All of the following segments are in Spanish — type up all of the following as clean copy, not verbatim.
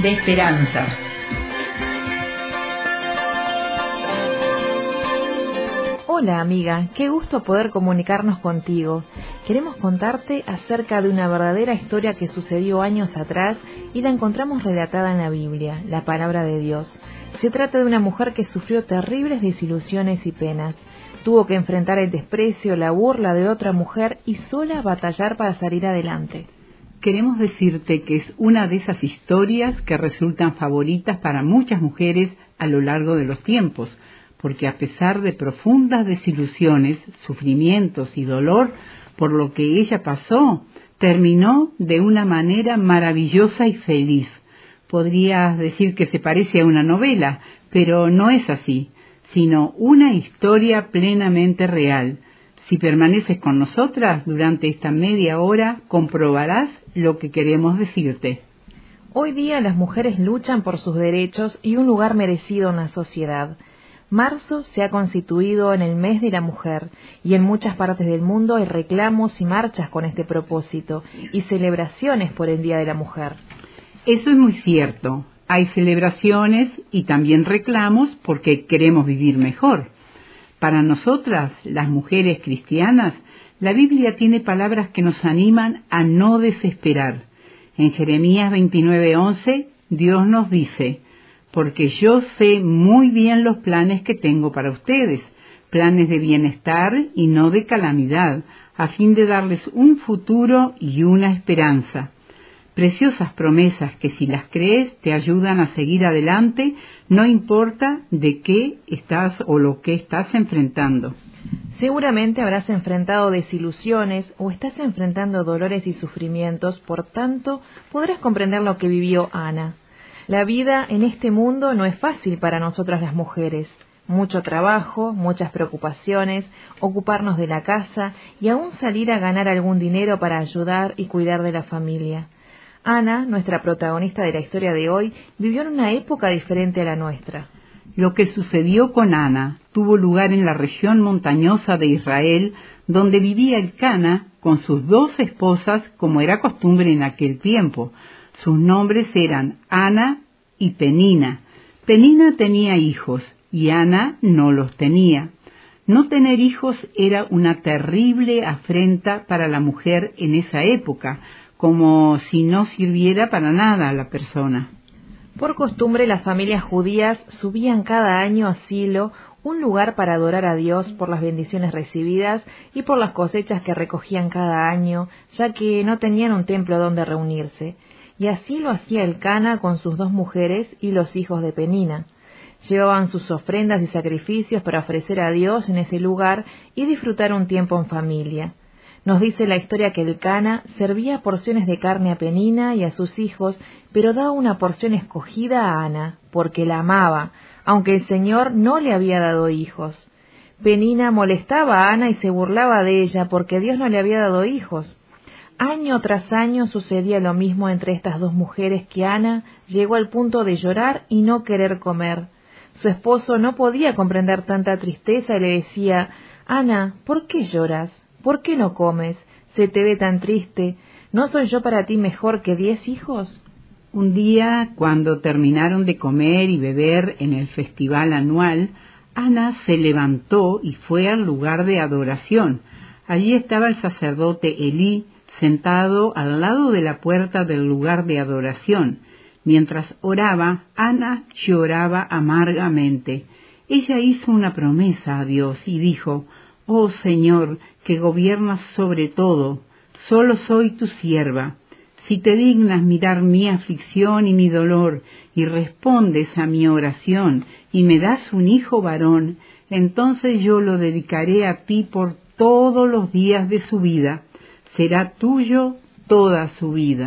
de esperanza. Hola amiga, qué gusto poder comunicarnos contigo. Queremos contarte acerca de una verdadera historia que sucedió años atrás y la encontramos relatada en la Biblia, la palabra de Dios. Se trata de una mujer que sufrió terribles desilusiones y penas. Tuvo que enfrentar el desprecio, la burla de otra mujer y sola batallar para salir adelante. Queremos decirte que es una de esas historias que resultan favoritas para muchas mujeres a lo largo de los tiempos, porque a pesar de profundas desilusiones, sufrimientos y dolor por lo que ella pasó, terminó de una manera maravillosa y feliz. Podrías decir que se parece a una novela, pero no es así, sino una historia plenamente real. Si permaneces con nosotras durante esta media hora, comprobarás lo que queremos decirte. Hoy día las mujeres luchan por sus derechos y un lugar merecido en la sociedad. Marzo se ha constituido en el mes de la mujer y en muchas partes del mundo hay reclamos y marchas con este propósito y celebraciones por el Día de la Mujer. Eso es muy cierto. Hay celebraciones y también reclamos porque queremos vivir mejor. Para nosotras, las mujeres cristianas, la Biblia tiene palabras que nos animan a no desesperar. En Jeremías 29:11, Dios nos dice: porque yo sé muy bien los planes que tengo para ustedes, planes de bienestar y no de calamidad, a fin de darles un futuro y una esperanza. Preciosas promesas que si las crees te ayudan a seguir adelante, no importa de qué estás o lo que estás enfrentando. Seguramente habrás enfrentado desilusiones o estás enfrentando dolores y sufrimientos, por tanto podrás comprender lo que vivió Ana. La vida en este mundo no es fácil para nosotras las mujeres. Mucho trabajo, muchas preocupaciones, ocuparnos de la casa y aún salir a ganar algún dinero para ayudar y cuidar de la familia. Ana, nuestra protagonista de la historia de hoy, vivió en una época diferente a la nuestra. Lo que sucedió con Ana tuvo lugar en la región montañosa de Israel, donde vivía Elcana con sus 2 esposas, como era costumbre en aquel tiempo. Sus nombres eran Ana y Penina. Penina tenía hijos y Ana no los tenía. No tener hijos era una terrible afrenta para la mujer en esa época, como si no sirviera para nada a la persona. Por costumbre, las familias judías subían cada año a Silo, un lugar para adorar a Dios por las bendiciones recibidas y por las cosechas que recogían cada año, ya que no tenían un templo donde reunirse. Y así lo hacía Elcana con sus 2 mujeres y los hijos de Penina. Llevaban sus ofrendas y sacrificios para ofrecer a Dios en ese lugar y disfrutar un tiempo en familia. Nos dice la historia que Elcana servía porciones de carne a Penina y a sus hijos, pero daba una porción escogida a Ana, porque la amaba, aunque el Señor no le había dado hijos. Penina molestaba a Ana y se burlaba de ella porque Dios no le había dado hijos. Año tras año sucedía lo mismo entre estas 2 mujeres, que Ana llegó al punto de llorar y no querer comer. Su esposo no podía comprender tanta tristeza y le decía: Ana, ¿por qué lloras? ¿Por qué no comes? Se te ve tan triste. ¿No soy yo para ti mejor que 10 hijos? Un día, cuando terminaron de comer y beber en el festival anual, Ana se levantó y fue al lugar de adoración. Allí estaba el sacerdote Elí, sentado al lado de la puerta del lugar de adoración. Mientras oraba, Ana lloraba amargamente. Ella hizo una promesa a Dios y dijo: «Oh Señor, que gobiernas sobre todo, solo soy tu sierva. Si te dignas mirar mi aflicción y mi dolor, y respondes a mi oración, y me das un hijo varón, entonces yo lo dedicaré a ti por todos los días de su vida. Será tuyo toda su vida».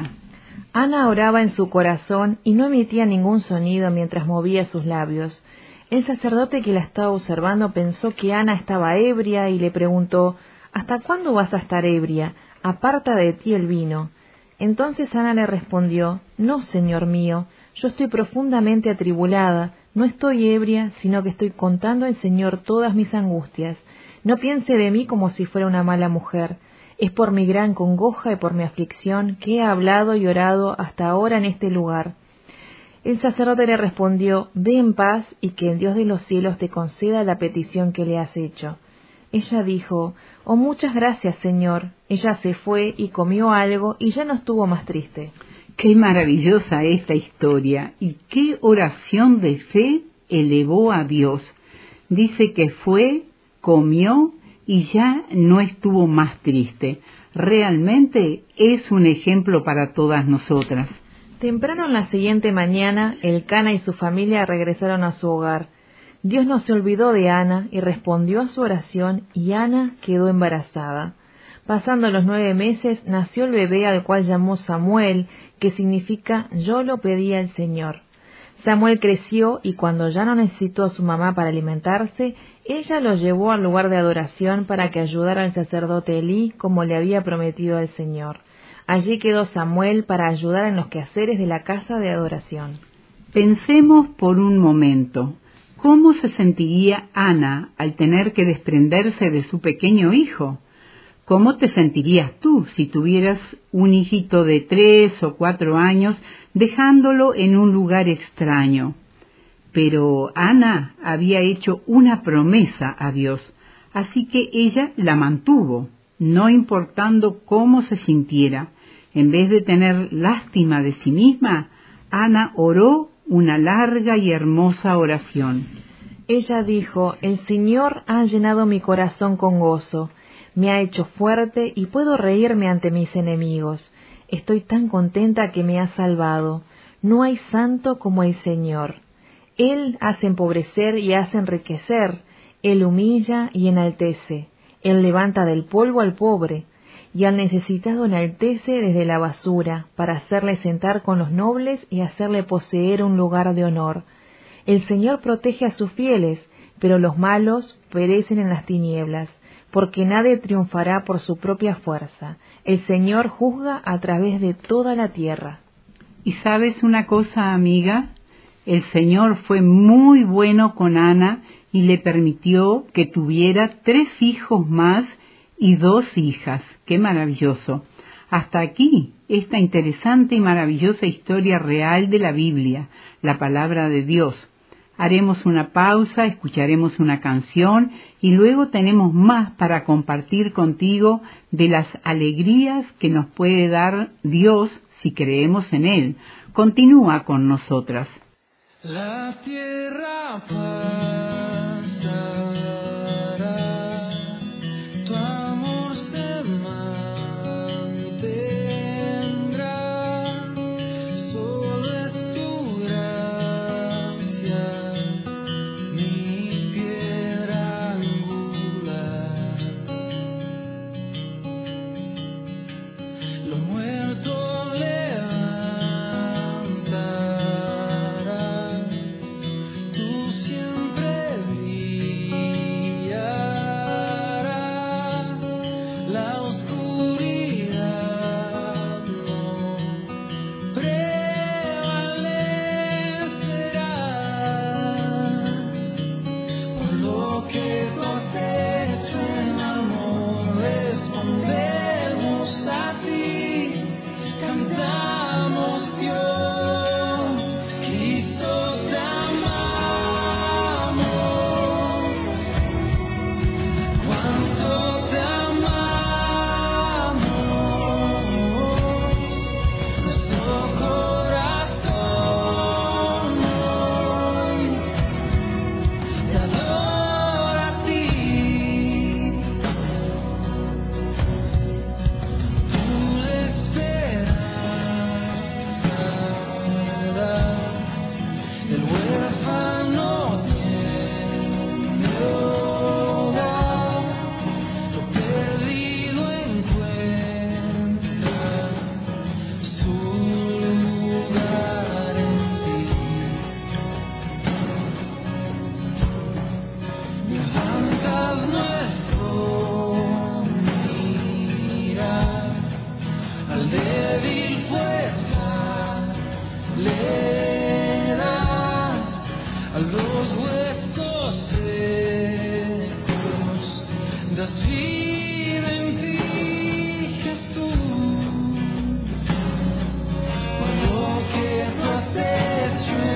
Ana oraba en su corazón y no emitía ningún sonido mientras movía sus labios. El sacerdote que la estaba observando pensó que Ana estaba ebria y le preguntó: «¿Hasta cuándo vas a estar ebria? Aparta de ti el vino». Entonces Ana le respondió: «No, Señor mío, yo estoy profundamente atribulada, no estoy ebria, sino que estoy contando al Señor todas mis angustias. No piense de mí como si fuera una mala mujer. Es por mi gran congoja y por mi aflicción que he hablado y orado hasta ahora en este lugar». El sacerdote le respondió: «Ve en paz y que el Dios de los cielos te conceda la petición que le has hecho». Ella dijo: «Oh, muchas gracias, Señor». Ella se fue y comió algo y ya no estuvo más triste. Qué maravillosa esta historia y qué oración de fe elevó a Dios. Dice que fue, comió y ya no estuvo más triste. Realmente es un ejemplo para todas nosotras. Temprano en la siguiente mañana, Elcana y su familia regresaron a su hogar. Dios no se olvidó de Ana y respondió a su oración, y Ana quedó embarazada. Pasando los 9 meses, nació el bebé, al cual llamó Samuel, que significa «yo lo pedí al Señor». Samuel creció y cuando ya no necesitó a su mamá para alimentarse, ella lo llevó al lugar de adoración para que ayudara al sacerdote Elí, como le había prometido al Señor. Allí quedó Samuel para ayudar en los quehaceres de la casa de adoración. Pensemos por un momento, ¿cómo se sentiría Ana al tener que desprenderse de su pequeño hijo? ¿Cómo te sentirías tú si tuvieras un hijito de 3 o 4 años dejándolo en un lugar extraño? Pero Ana había hecho una promesa a Dios, así que ella la mantuvo, no importando cómo se sintiera. En vez de tener lástima de sí misma, Ana oró una larga y hermosa oración. Ella dijo: «El Señor ha llenado mi corazón con gozo. Me ha hecho fuerte y puedo reírme ante mis enemigos. Estoy tan contenta que me ha salvado. No hay santo como el Señor. Él hace empobrecer y hace enriquecer. Él humilla y enaltece. Él levanta del polvo al pobre, y al necesitado enaltece desde la basura, para hacerle sentar con los nobles y hacerle poseer un lugar de honor. El Señor protege a sus fieles, pero los malos perecen en las tinieblas, porque nadie triunfará por su propia fuerza. El Señor juzga a través de toda la tierra». ¿Y sabes una cosa, amiga? El Señor fue muy bueno con Ana y le permitió que tuviera 3 hijos más y 2 hijas. ¡Qué maravilloso! Hasta aquí esta interesante y maravillosa historia real de la Biblia, la palabra de Dios. Haremos una pausa, escucharemos una canción y luego tenemos más para compartir contigo de las alegrías que nos puede dar Dios si creemos en Él. Continúa con nosotras. La tierra pasará, tu amor se mantendrá, solo es tu gracia, mi piedra angular. Lo muerto levantará, tú siempre brillarás, la oscuridad no prevalecerá. Por lo que tú has hecho en amor, respondemos a ti, cantamos Dios, Cristo te amamos, cuánto te amamos, nuestro corazón hoy te adora a ti. Tú la esperanza, el huérfano tiene hogar, lo perdido encuentra su lugar en ti. Levantad nuestro mirar, al débil fuerza le das, a los huesos secos das vida en ti, Jesús. Por lo que tú has hecho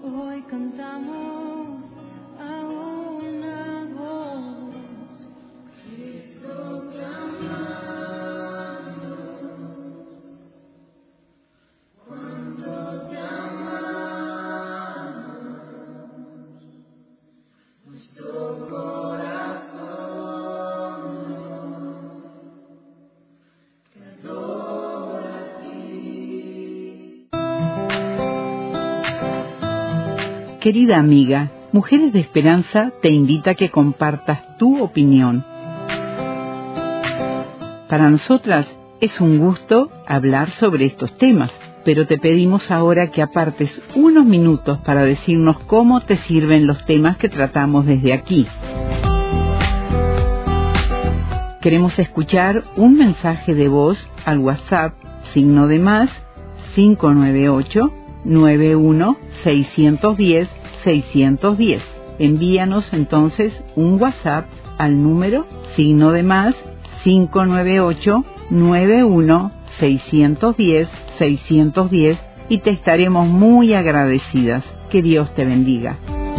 hoy cantamos a una voz. Cristo te amamos, cuando te amamos, nuestro corazón te adora a ti. Querida amiga, Mujeres de Esperanza te invita a que compartas tu opinión. Para nosotras es un gusto hablar sobre estos temas, pero te pedimos ahora que apartes unos minutos para decirnos cómo te sirven los temas que tratamos desde aquí. Queremos escuchar un mensaje de voz al WhatsApp +, 598-91-610-610. Envíanos entonces un WhatsApp al número +, 598-91-610-610 y te estaremos muy agradecidas. Que Dios te bendiga.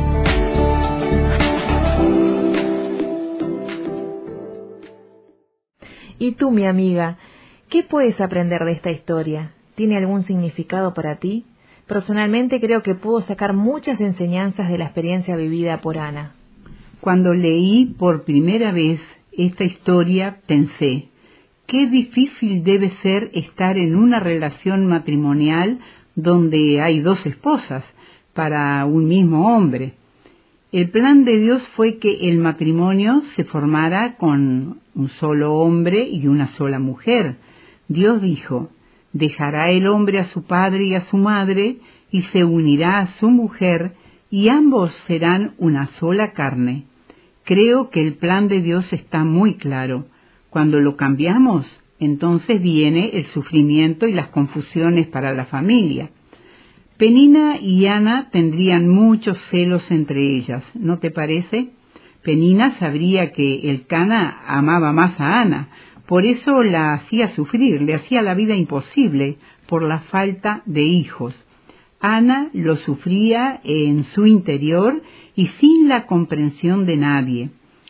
Y tú, mi amiga, ¿qué puedes aprender de esta historia? ¿Tiene algún significado para ti? Personalmente creo que puedo sacar muchas enseñanzas de la experiencia vivida por Ana. Cuando leí por primera vez esta historia, pensé, qué difícil debe ser estar en una relación matrimonial donde hay dos esposas para un mismo hombre. El plan de Dios fue que el matrimonio se formara con un solo hombre y una sola mujer. Dios dijo, dejará el hombre a su padre y a su madre, y se unirá a su mujer, y ambos serán una sola carne. Creo que el plan de Dios está muy claro. Cuando lo cambiamos, entonces viene el sufrimiento y las confusiones para la familia. Penina y Ana tendrían muchos celos entre ellas, ¿no te parece? Penina sabría que Elcana amaba más a Ana, por eso la hacía sufrir, le hacía la vida imposible por la falta de hijos. Ana lo sufría en su interior y sin la comprensión de nadie.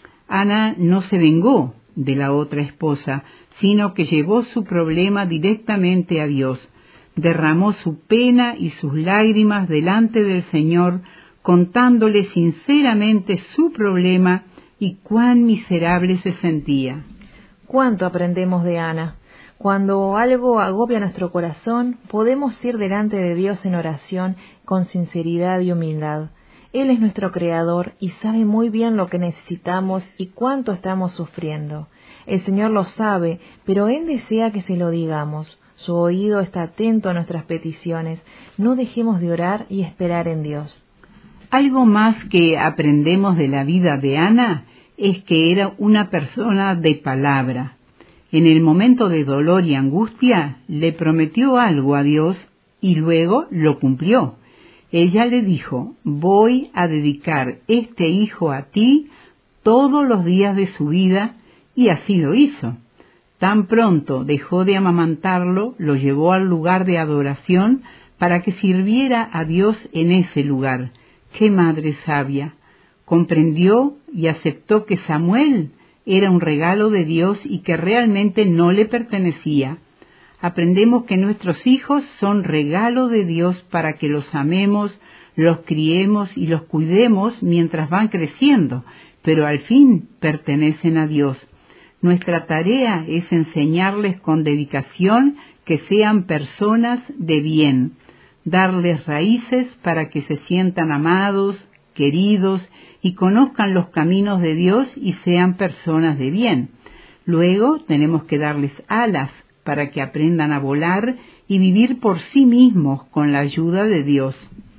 Ana no se vengó de la otra esposa, sino que llevó su problema directamente a Dios. Derramó su pena y sus lágrimas delante del Señor, contándole sinceramente su problema y cuán miserable se sentía. ¿Cuánto aprendemos de Ana? Cuando algo agobia nuestro corazón, podemos ir delante de Dios en oración con sinceridad y humildad. Él es nuestro Creador y sabe muy bien lo que necesitamos y cuánto estamos sufriendo. El Señor lo sabe, pero Él desea que se lo digamos. Su oído está atento a nuestras peticiones. No dejemos de orar y esperar en Dios. Algo más que aprendemos de la vida de Ana es que era una persona de palabra. En el momento de dolor y angustia le prometió algo a Dios y luego lo cumplió. Ella le dijo, voy a dedicar este hijo a ti todos los días de su vida, y así lo hizo. Tan pronto dejó de amamantarlo, lo llevó al lugar de adoración para que sirviera a Dios en ese lugar. ¡Qué madre sabia! Comprendió y aceptó que Samuel era un regalo de Dios y que realmente no le pertenecía. Aprendemos que nuestros hijos son regalo de Dios para que los amemos, los criemos y los cuidemos mientras van creciendo, pero al fin pertenecen a Dios. Nuestra tarea es enseñarles con dedicación que sean personas de bien, darles raíces para que se sientan amados, queridos y conozcan los caminos de Dios y sean personas de bien. Luego tenemos que darles alas para que aprendan a volar y vivir por sí mismos con la ayuda de Dios.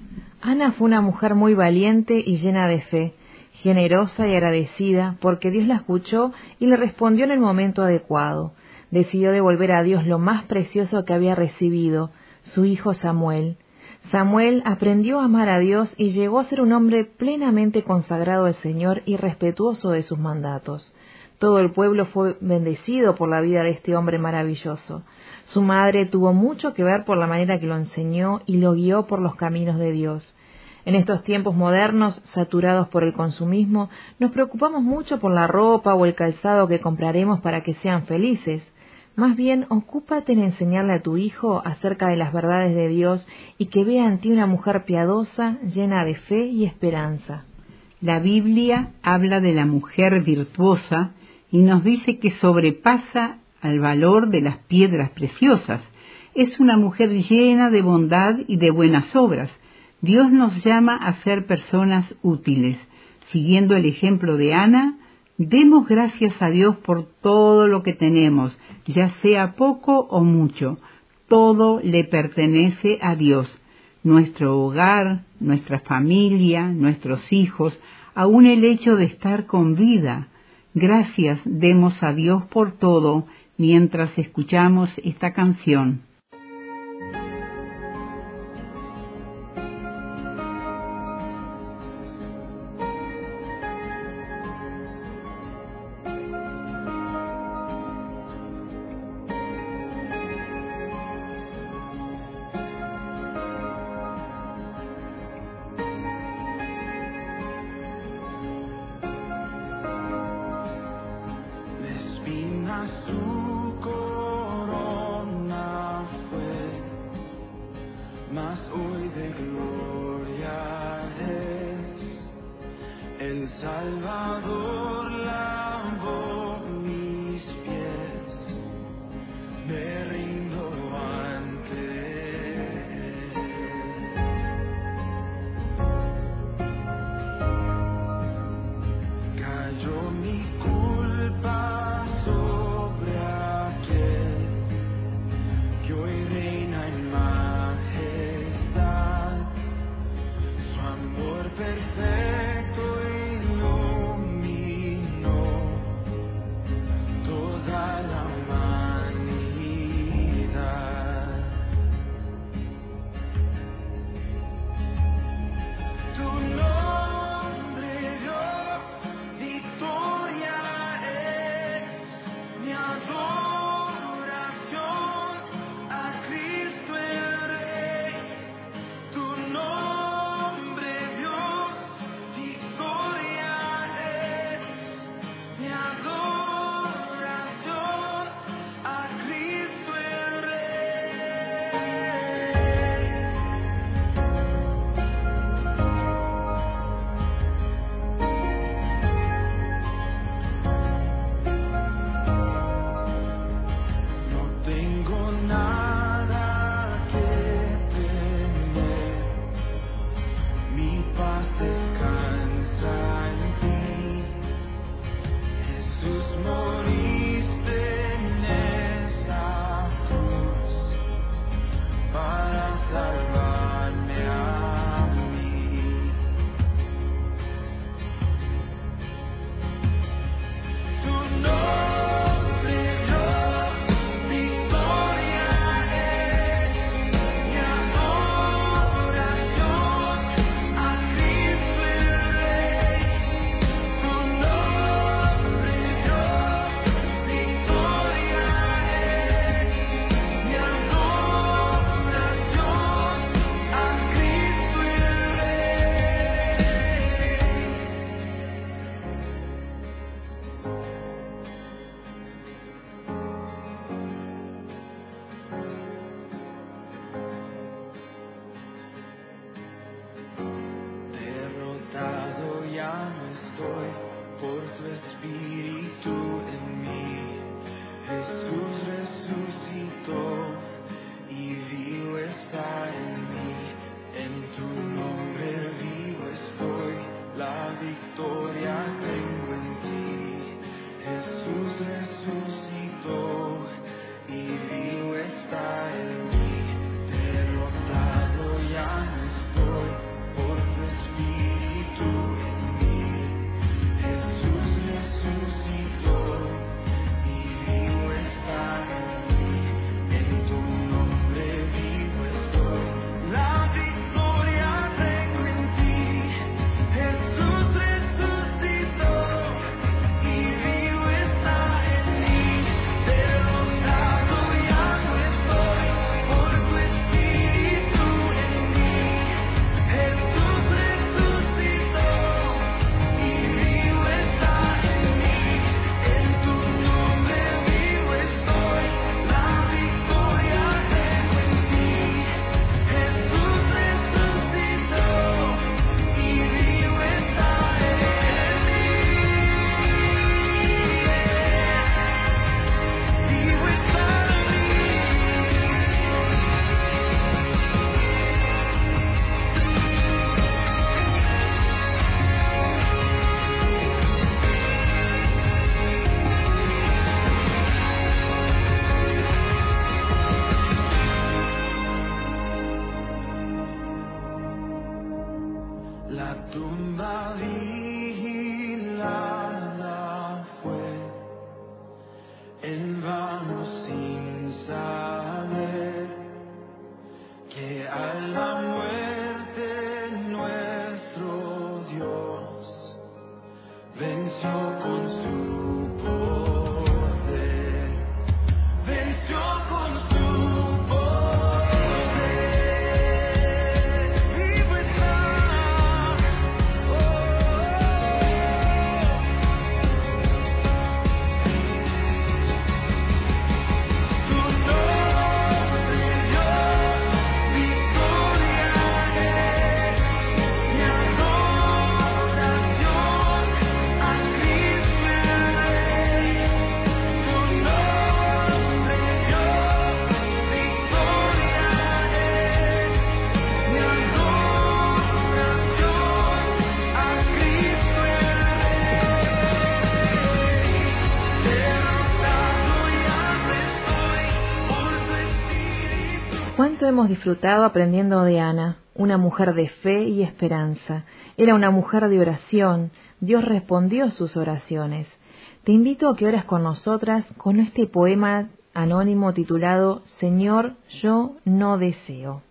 Ana fue una mujer muy valiente y llena de fe, generosa y agradecida porque Dios la escuchó y le respondió en el momento adecuado. Decidió devolver a Dios lo más precioso que había recibido, su hijo Samuel. Samuel aprendió a amar a Dios y llegó a ser un hombre plenamente consagrado al Señor y respetuoso de sus mandatos. Todo el pueblo fue bendecido por la vida de este hombre maravilloso. Su madre tuvo mucho que ver por la manera que lo enseñó y lo guió por los caminos de Dios. En estos tiempos modernos, saturados por el consumismo, nos preocupamos mucho por la ropa o el calzado que compraremos para que sean felices. Más bien, ocúpate en enseñarle a tu hijo acerca de las verdades de Dios y que vea en ti una mujer piadosa, llena de fe y esperanza. La Biblia habla de la mujer virtuosa y nos dice que sobrepasa al valor de las piedras preciosas. Es una mujer llena de bondad y de buenas obras. Dios nos llama a ser personas útiles. Siguiendo el ejemplo de Ana, demos gracias a Dios por todo lo que tenemos, ya sea poco o mucho. Todo le pertenece a Dios. Nuestro hogar, nuestra familia, nuestros hijos, aún el hecho de estar con vida. Gracias demos a Dios por todo mientras escuchamos esta canción. Su corona tumba vigilada fue, en vano sin saber que a la muerte nuestro Dios venció con su poder, venció con su ¿Cuánto hemos disfrutado aprendiendo de Ana, una mujer de fe y esperanza? Era una mujer de oración. Dios respondió sus oraciones. Te invito a que ores con nosotras con este poema anónimo titulado Señor, yo no deseo.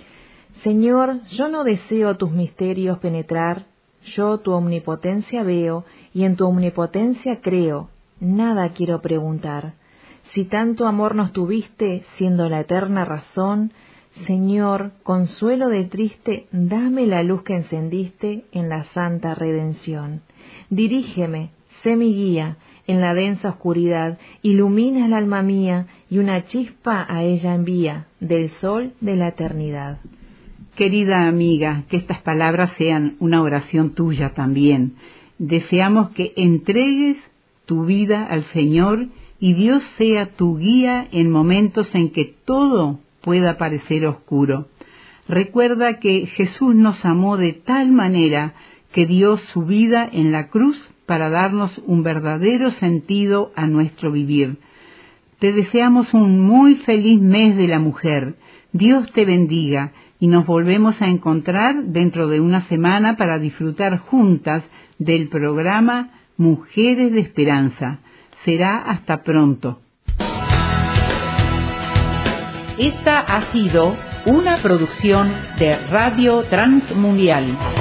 Señor, yo no deseo tus misterios penetrar, yo tu omnipotencia veo y en tu omnipotencia creo, nada quiero preguntar. Si tanto amor nos tuviste, siendo la eterna razón, Señor, consuelo del triste, dame la luz que encendiste en la santa redención. Dirígeme, sé mi guía, en la densa oscuridad, ilumina el alma mía y una chispa a ella envía, del sol de la eternidad. Querida amiga, que estas palabras sean una oración tuya también. Deseamos que entregues tu vida al Señor y Dios sea tu guía en momentos en que todo pueda parecer oscuro. Recuerda que Jesús nos amó de tal manera que dio su vida en la cruz para darnos un verdadero sentido a nuestro vivir. Te deseamos un muy feliz mes de la mujer. Dios te bendiga y nos volvemos a encontrar dentro de una semana para disfrutar juntas del programa Mujeres de Esperanza. Será hasta pronto. Esta ha sido una producción de Radio Transmundial.